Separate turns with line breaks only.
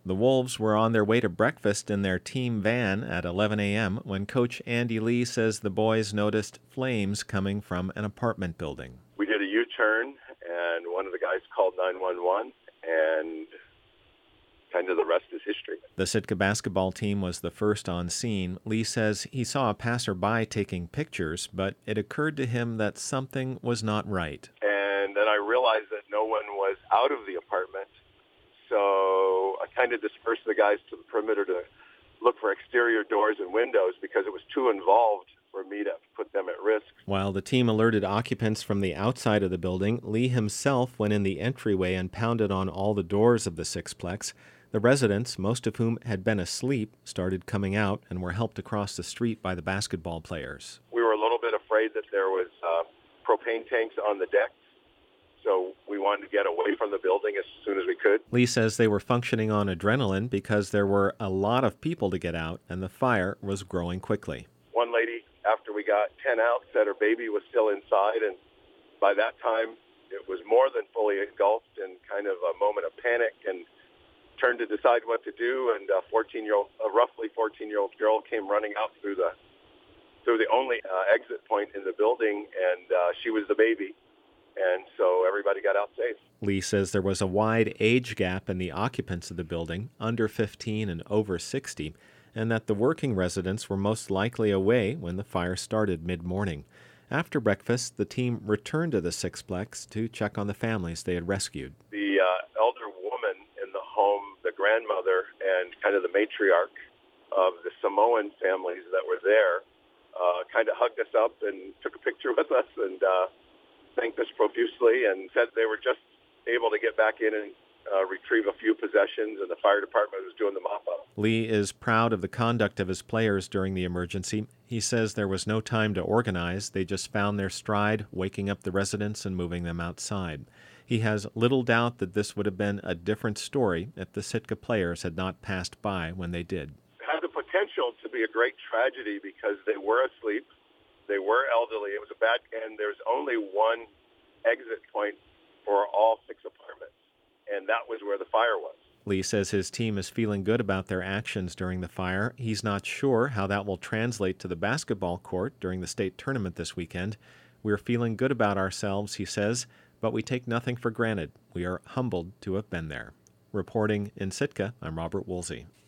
The Wolves were on their way to breakfast in their team van at 11 a.m. when Coach Andy Lee says the boys noticed flames coming from an apartment building.
We did a U-turn, and one of the guys called 911, and kind of the rest is history.
The Sitka basketball team was the first on scene. Lee says he saw a passerby taking pictures, but it occurred to him that something was not right.
And then I realized that no one was out of the apartment, so I kind of dispersed the guys to the perimeter to look for exterior doors and windows because it was too involved for me to put them at risk.
While the team alerted occupants from the outside of the building, Lee himself went in the entryway and pounded on all the doors of the sixplex. The residents, most of whom had been asleep, started coming out and were helped across the street by the basketball players.
We were a little bit afraid that there was propane tanks on the decks, so we wanted to get away from the building as soon as we could.
Lee says they were functioning on adrenaline because there were a lot of people to get out and the fire was growing quickly.
One lady, after we got 10 out, said her baby was still inside, and by that time it was more than fully engulfed in kind of a moment of panic and turned to decide what to do, and a roughly 14-year-old girl came running out through the only exit point in the building, and she was the baby, and so everybody got out safe.
Lee says there was a wide age gap in the occupants of the building, under 15 and over 60, and that the working residents were most likely away when the fire started mid-morning. After breakfast, the team returned to the sixplex to check on the families they had rescued.
The elder woman in the home, the grandmother, and kind of the matriarch of the Samoan families that were there, kind of hugged us up and took a picture with us and thanked us profusely and said they were just able to get back in and retrieve a few possessions, and the fire department was doing the mop-up.
Lee is proud of the conduct of his players during the emergency. He says there was no time to organize. They just found their stride, waking up the residents and moving them outside. He has little doubt that this would have been a different story if the Sitka players had not passed by when they did.
It had the potential to be a great tragedy because they were asleep, they were elderly, it was and there's only one exit point for all 6 apartments, and that was where the fire was.
Lee says his team is feeling good about their actions during the fire. He's not sure how that will translate to the basketball court during the state tournament this weekend. We're feeling good about ourselves, he says, but we take nothing for granted. We are humbled to have been there. Reporting in Sitka, I'm Robert Woolsey.